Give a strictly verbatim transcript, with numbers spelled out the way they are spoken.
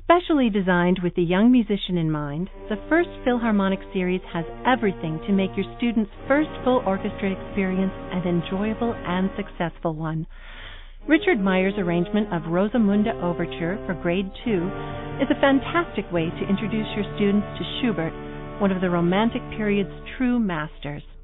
Specially designed with the young musician in mind, the First Philharmonic Series has everything to make your students' first full orchestra experience an enjoyable and successful one. Richard Meyer's arrangement of Rosamunda Overture for Grade two is a fantastic way to introduce your students to Schubert, one of the Romantic period's true masters.